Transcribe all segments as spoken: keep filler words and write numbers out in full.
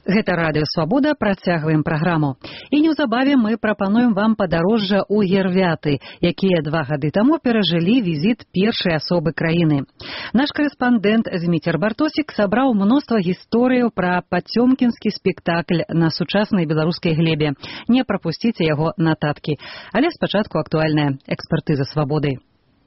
Гэта радыё Свабода, працягваем праграму. І неўзабаве мы прапануем вам падарожжа ў Гервяты, якія два гады таму перажылі візіт першай асобы краіны. Наш корэспандэнт Зміцер Бартосік сабраў мноства гісторыяў пра пацёмкінскі спектакль на сучаснай беларускай глебе. Не прапусціце яго нататкі. Але спачатку актуальная экспертыза Свабоды.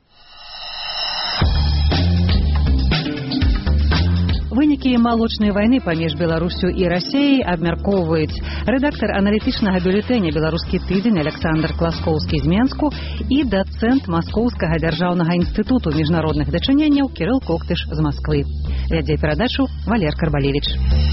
Вынікі малочнай вайны паміж Беларусю і Расіяй абмяркоўваюць рэдактар аналітычнага бюлетэня «Беларускі тыдзень» Александр Класкоўскі з Менску і дацэнт Маскоўскага дзяржаўнага інстытуту міжнародных дачыненняў Кірыл Коктыш з Масквы. Вядзе перадачу Валер Карбалевіч.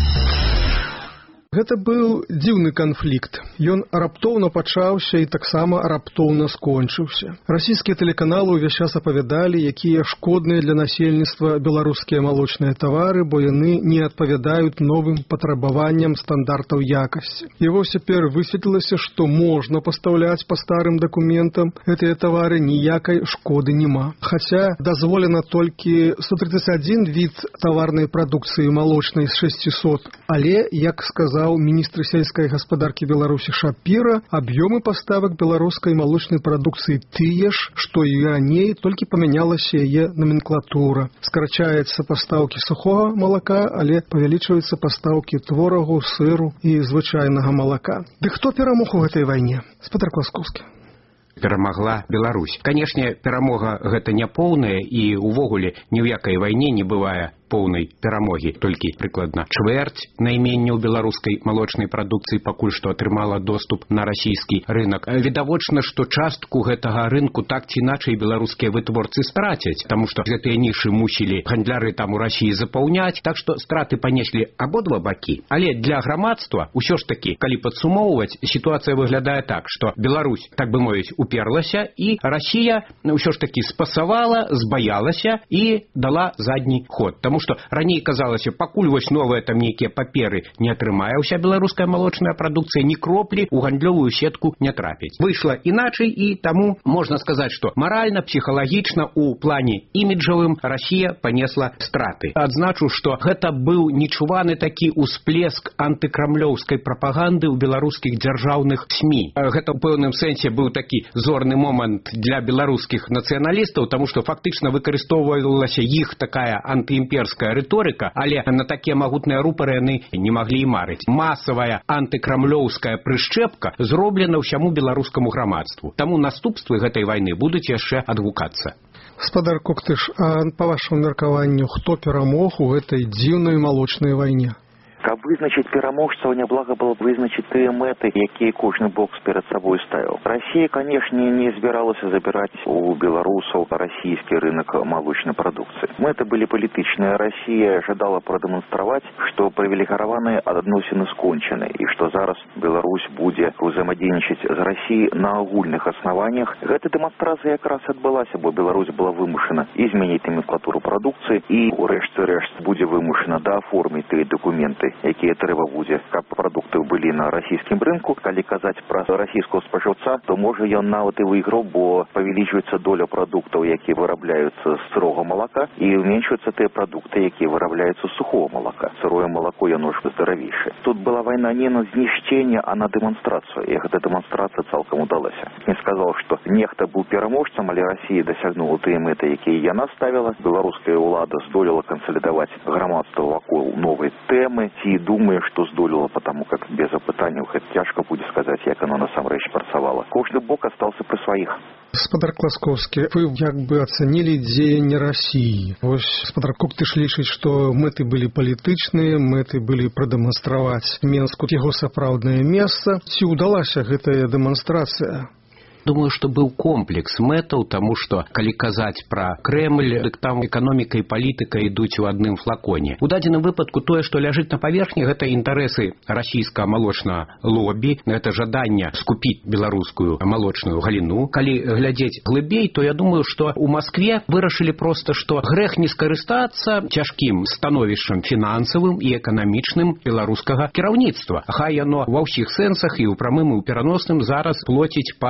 Гэта быў дзіўны канфлікт. Ён раптоўна пачаўся і таксама раптоўна скончыўся. Расійскія тэлеканалы ўвесь час апавядалі, якія шкодныя для насельніцтва беларускія малочныя тавары, бо яны не адпавядаюць новым патрабаванням стандартаў якасці. І вось цяпер высветлілася, што можна пастаўляць па старым дакументам гэтыя тавары, ніякай шкоды няма. Хаця дазволена толькі сто тридцать один від таварнай прадукцыі малочнай з шестисот, але, як сказаў міністр сельскай гаспадаркі Беларусі Шапіра, аб'ёмы паставак беларускай малочнай прадукцыі тыя ж, што і раней, толькі памянялася яе номенклатура. Скарачаецца пастаўкі сухога малака, але павялічваюцца пастаўкі творагу, сыру і звычайнага малака. Ды хто перамог у гэтай вайне? Спадар Класкоўскі. Перамагла Беларусь. Канешне, перамога гэта не поўная, і увогуле ні ў якай вайне не бывае поўнай перамогі. Толькі прыкладна чвэрць найменняў беларускай малочнай прадукцыі пакуль што атрымала доступ на расійскі рынок. Відавочна, што частку гэтага рынку так ці іначай беларускія вытворцы страцяць, таму што гэтыя нішы мусілі гандляры там у Расіі запаўняць, так што страты панеслі абодва бакі. Але для грамадства ўсё ж такі, калі падсумоўваць, сітуацыя выглядае так, што Беларусь, так бы мовіць, уперлася, і Расія ўсё ж такі спасавала, збаялася і дала задні ход. Таму што раней казалася, пакуль вось новыя там нейкія паперы не атрымае ўся беларуская малочная прадукцыя, ні кроплі ў гандлёвую сетку не трапіць. Выйшла іначай, і таму можна сказаць, што маральна, псіхалагічна, у плане іміджавым Расія панесла страты. Адзначу, што гэта быў нечуваны такі ўсплеск антыкрамлёўскай прапаганды ў беларускіх дзяржаўных СМІ. Гэта ў пэўным сэнсе быў такі зорны момант для беларускіх нацыяналістаў, таму што фактычна выкарыстоўвалася іх такая антыімперская рыторыка, але на такія магутныя рупары яны не маглі і марыць. Масавая антыкрамлёўская прышчэпка зроблена ўсяму беларускаму грамадству. Таму наступствы гэтай вайны будуць яшчэ адгукацца. Спадар Коктыш, а па вашаму меркаванню, хто перамог у гэтай дзіўнай малочнай вайне? Каб вызначыць пераможцаў, няблага было б вызначыць тыя мэты, якія кожны бок перад сабой ставіў. Расія, канешне, не збіралася забіраць у беларусаў расійскі рынок малочнай прадукцыі. Мэты былі палітычныя. Расія жадала прадэманстраваць, што прывілегараваныя адносіны скончаны, і што зараз Беларусь будзе ўзаемадзейнічаць з Расіяй на агульных аснаваннях. Гэта дэманстрацыя якраз адбылася, бо Беларусь была вымушана і змяніць номенклатуру прадукцыі, і ў рэшце рэшт будзе вымушана дааформіць тыя дакументы, якія трэба будзе, каб прадукты былі на расійскім рынку. Калі казаць пра расійского спажыўца, то можа ён нават і выйграў, бо павялічваецца доля прадуктаў, якія вырабляюцца з сырога малака, і уменьшваюцца тыя прадукты, якія вырабляюцца з сухого малака. Сырое малако яно ж здаравейшае. Тут была вайна не на знішчэнне, а на дэманстрацыю, і гэта дэманстрацыя цалкам удалася. Не сказаў, што нехта быў пераможцам, але Расія дасягнула тыя мэты, якія яна ставіла. Беларуская ўлада здолела кансалідаваць грамадства вакол новай тэмы, ці думае, што здолела, потому как без апытанняў гэта цяжка будзе сказаць, як оно насамрэч працавала. Кожны бок астаўся пры сваіх. Спадар Класкоўскі, вы як бы ацанілі дзеянне Расіі. Вось спадар Коктыш лічыць, што мэты былі палітычныя, мэты былі прадэманстраваць Менску яго сапраўднае месца. Ці ўдалася гэтая дэманстрацыя? Думаю, што быў комплекс мэтаў, таму што, калі казаць пра Крэмль, дык там эканоміка і палітыка ідуць у адным флаконе. У дадзеным выпадку тое, што ляжыць на паверхні, гэта інтарэсы расійскага малочнага лобі, гэта жаданне скупіць беларускую малочную галіну. Калі глядзець глыбей, то я думаю, што у Маскве вырашылі проста, што грэх не скарыстацца цяжкім становішчам фінансавым і эканамічным беларускага кіраўніцтва. Хай яно ва ўсіх сэнсах і ў прамым і ў пераносным зараз плоціць па усім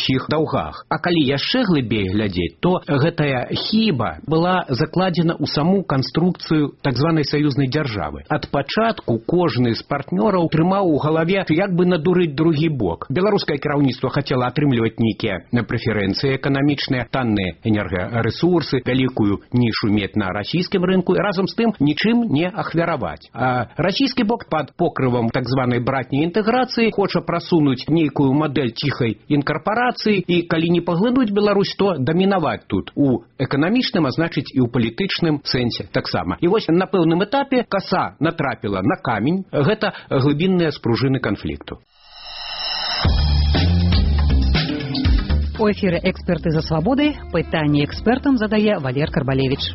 іх даўгах. А калі яшчэ глыбей глядзець, то гэтая хіба была закладзена ў саму канструкцыю так званай саюзнай дзяржавы. Ад пачатку кожны з партнёраў трымаў у галаве, як бы надурыць другі бок. Беларускае кіраўніцтва хацела атрымліваць нейкія прэферэнцыі эканамічныя, танныя энергарэсурсы, вялікую нішу мець на расійскім рынку і разам з тым нічым не ахвяраваць. А расійскі бок пад покрывам так званай братняй інтэграцыі хоча прасунуць нейкую мадэль ціхай інкарпарацыі і калі не паглынуць Беларусь, то дамінаваць тут у эканамічным, а значыць і ў палітычным сэнсе таксама. І вось на пэўным этапе каса натрапіла на камень. Гэта глыбінныя спружыны канфлікту. У эфіры «Эксперты за свабодай» пытанне экспертам задае Валер Карбалевіч.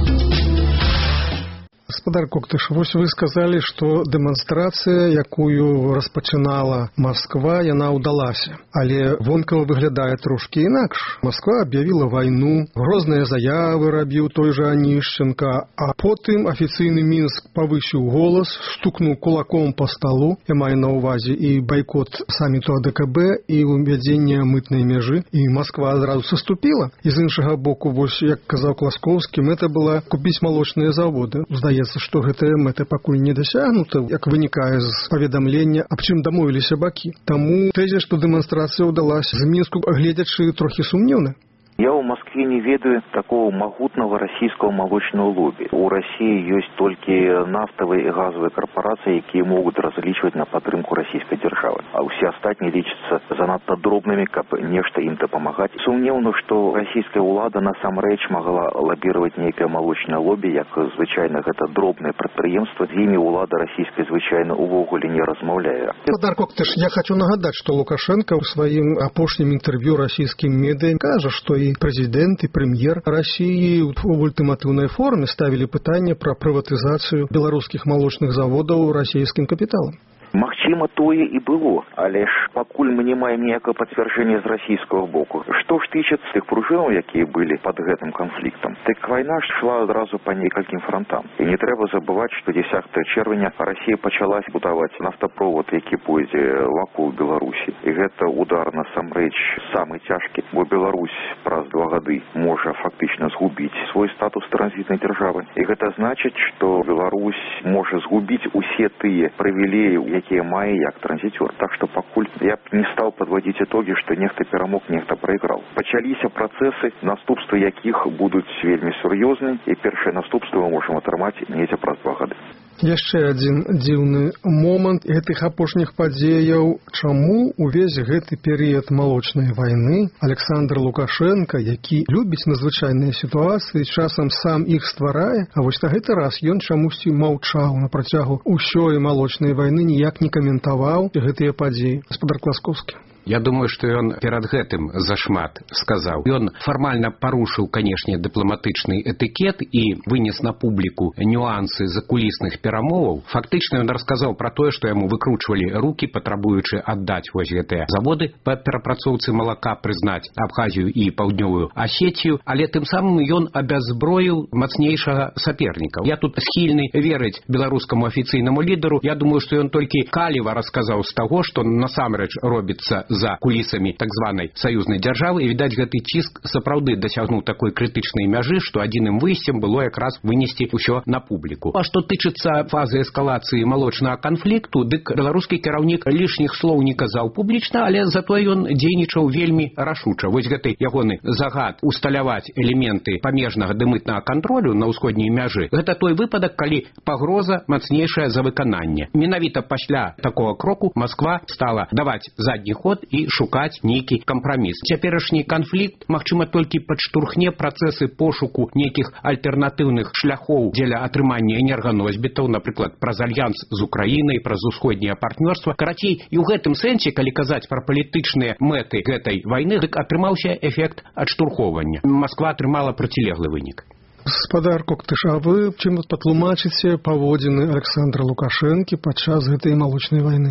Гаспадар Коктыш, вось вы сказалі, што дэманстрацыя, якую распачынала Масква, яна ўдалася. Але вонкава выглядае трошкі інакш. Масква аб'явіла вайну, розныя заявы рабіў той жа Анішченка, а потым афіцыйны Мінск павысіў голас, стукнуў кулаком па сталу, я маю на ўвазе і байкот саміту А Дэ Ка Бэ, і ўвядзенне мытнай мяжы, і Масква адразу саступіла. І з іншага боку, вось, як казаў Класкоўскі, мэта была купіць малочныя заводы. Здаецца, што гэтая мэта пакуль не дасягнута, як вынікае з паведамлення, аб чым дамовіліся бакі. Таму тэзіс, што дэманстрацыя ўдалася, з Мінску гледзячы трохі сумнеўна. Я ў Москве не ведаю такого могутного российского молочного лобби. У России есть только нафтовые и газовые корпорации, которые могут различивать на падтрымку российской державы. А все остальные лічацца занадто дробными, каб нешта им дапамагаць. Сумнеўна, что российская ўлада насамрэч могла лоббировать некое молочное лобби, як звычайно гэта дробное предприемство. З імі ўлада российская звычайно увогуле не размаўляе. Гаспадар Коктыш, я хочу нагадать, что Лукашенко в своим апошнім интервью российским медиа кажа, что и президент, и премьер России в ультимативной форме ставили пытание про приватизацию белорусских молочных заводов российским капиталом. Магчыма, тое і было, але ж пакуль мы не маем ніякае пацвярджэння з расійскага боку. Што ж тычыцца тых пружынаў, якія былі пад гэтым канфліктам, так вайна ж шла адразу па некалькім фронтам. І не трэба забываць, што дзесятага чэрвеня Расія пачала будаваць нафтаправод, які пойдзе вакол Беларусі. І гэта удар насамрэч самы цяжкі, бо Беларусь праз два гады можа фактычна згубіць свой статус транзітнай дзяржавы. І гэта значыць, што Беларусь можа згубіць усе тыя прывілеі, якія мае як транзітёр. Так што пакуль я б не стаў падводзіць итогі, што нехта перамог, нехта прайграў. Пачаліся працэсы, наступствы якіх будуць вельмі сур'ёзныя, і першыя наступствы мы можам атрымаць недзе праз два гады. Яшчэ адзін дзіўны момант гэтых апошніх падзеяў. Чаму увесь гэты перыяд малочнай вайны Александр Лукашенко, які любіць надзвычайныя сітуацыі, часам сам іх стварае, а вось на гэты раз ён чамусьці маўчаў на працягу ўсёй малочнай вайны, ніяк не каментаваў гэтыя падзеі. Гаспадар Класкоўскі. Я думаю, што ён перад гэтым зашмат сказаў. Ён фармальна парушыў, канешне, дыпламатычны этыкет і вынес на публіку нюансы закулісных перамоваў. Фактычна ён расказаў пра тое, што яму выкручвалі рукі, патрабуючы аддаць вось гэтыя заводы па перапрацоўцы малака, прызнаць Абхазію і Паўднёвую Асетію, але тым самым ён абяззброіў мацнейшага саперніка. Я тут схільны верыць беларускаму афіцыйнаму лідару. Я думаю, што ён толькі каліва расказаў з таго, што насамрэч робіцца за кулісамі так званай саюзнай дзяржавы, і, відаць, гэты ціск сапраўды дасягнуў такой крытычнай мяжы, што адзіным выйсцем было якраз вынесці ўсё на публіку. А што тычыцца фазы эскалацыі малочнага канфлікту, дык беларускі кіраўнік лішніх слоў не казаў публічна, але затое ён дзейнічаў вельмі рашуча. Вось гэты ягоны загад усталяваць элементы памежнага дымытнага кантролю на ўсходняй мяжы, гэта той выпадак, калі пагроза мацнейшая за выкананне. Менавіта пасля такога кроку Масква стала даваць задні ход і шукаць нейкі кампраміс. Цяперашні канфлікт, магчыма, толькі падштурхне працэсы пошуку нейкіх альтэрнатыўных шляхоў дзеля атрымання энерганосьбітаў, напрыклад, праз альянс з Украінай, праз усходняе партнёрства. Карацей, і ў гэтым сэнсе, калі казаць пра палітычныя мэты гэтай вайны, дык атрымаўся эфект адштурхоўвання. Масква атрымала процілеглы вынік. Гаспадар Коктыш, а вы чым патлумачыце паводзіны Александра Лукашэнкі падчас гэтай малочнай вайны?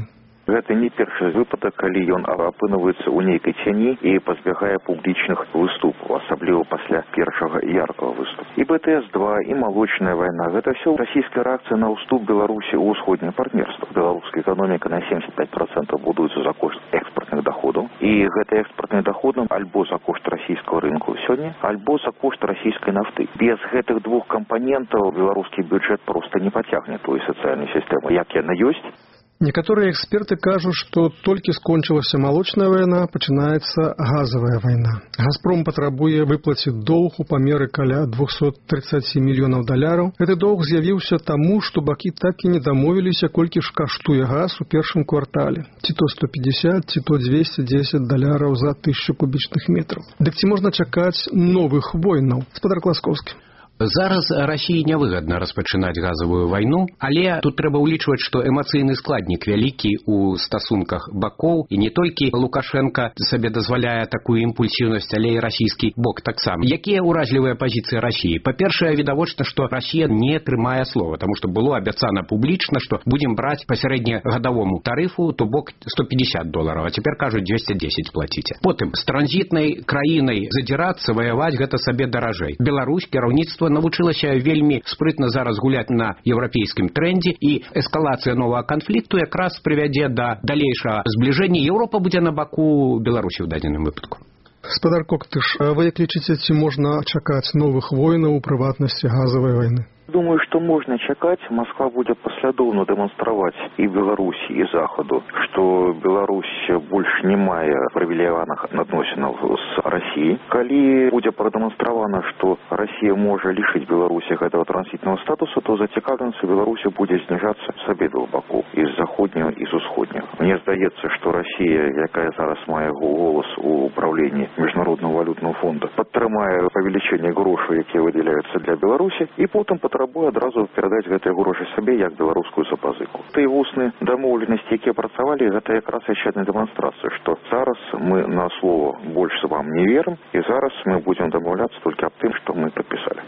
Гэта не першы выпадак, калі ён апынуваецца ў нейкай цяні і пазбягае публічных выступаў, асабліва пасля першага яркага выступу. І бэ тэ эс два, і малочная вайна – гэта ўсё расійская рэакцыя на ўступ Беларусі ў усходняе партнерства. Беларуская эканоміка на семьдесят пять процентов будуецца за кошт экспартных доходаў. І гэты экспартны доходы альбо за кошт расійскага рынку сёння, альбо за кошт расійскай нафты. Без гэтых двух кампанентаў беларускі бюджэт проста не пацягне той сацыяльнай сістэмы, як яна ёсць. Некаторыя эксперты кажуць, што толькі скончылася малочная вайна, пачынаецца газавая вайна. «Газпром» патрабуе выплаціць доўг у памеры каля двухсот тридцати мільёнаў даляраў. Гэты доўг з'явіўся таму, што бакі так і не дамовіліся, колькі ж каштуе газ у першым квартале. Ці то сто пятьдесят, ці то двести десять даляраў за тысячу кубічных метраў. Дык ці можна чакаць новых войнаў? Спадар Класкоўскі. Зараз Расіі нявыгадна распачынаць газавую вайну, але тут трэба ўлічваць, што эмацыйны складнік вялікі ў стасунках бакоў, і не толькі Лукашенка сабе дазваляе такую імпульсіўнасць, але і расійскі бок таксама. Якія ўражлівыя пазіцыі Расіі? Па-першае, відавочна, што Расія не трымае слова, таму што было абяцана публічна, што будзем браць па сярэднегадавому тарыфу, то бок сто пятьдесят долараў, а цяпер кажуць двести десять плаціце. Потым, з транзітнай краінай задзірацца, ваяваць гэта сабе даражэй. Беларусь, кіраўніцтва навучылася вельмі спрытна зараз гуляць на еўрапейскім трендзе, і эскалацыя новага канфлікту якраз прывядзе да далейшага збліжэння. Еўропа будзе на баку Беларусі ў дадзеным выпадку. Спадар Коктыш, а вы як лічыце, ці можна чакаць новых войнаў, у прыватнасці газавай вайны? Думаю, што можна чакаць. Москва будзе паслядоўна дэманстраваць і Беларусі, і Захаду, што Беларусь больш не мае прывілеяваных адносінаў з Расіяй. Калі будзе прадэманстравана, што Расія можа лішыць Беларусі гэтага транзітнага статусу, то зацікаўленасць у Беларусі будзе зніжацца з абедвух бакоў, і з заходняга, і з усходняга. Мне здаецца, што Расія, якая зараз мае голас у управленні Міжнароднага валютнага фонда, падтрымае павелічэнне грошай, якія выдзяляюцца для Беларусі, і потым патрабуе адразу перадаць гэтыя грошы сабе як беларускую запазыку. Тыя вусныя дамоўленасці, якія працавалі, гэта якраз яшчэ адна дэманстрацыя, што зараз мы на слова больш вам не верым, і зараз мы будзем дамаўляцца толькі аб тым, што мы падпісалі.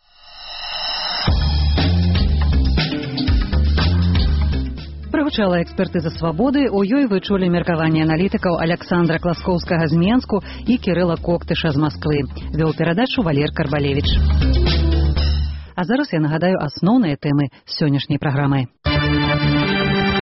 Прагучала экспертыза «Свабоды», у ёй вы чулі меркаванне аналітыкаў Аляксандра Класкоўскага з Менску і Кірыла Коктыша з Масквы. Вёў перадачу Валер Карбалевіч. А зараз я нагадаю асноўныя тэмы сённяшняй праграмы.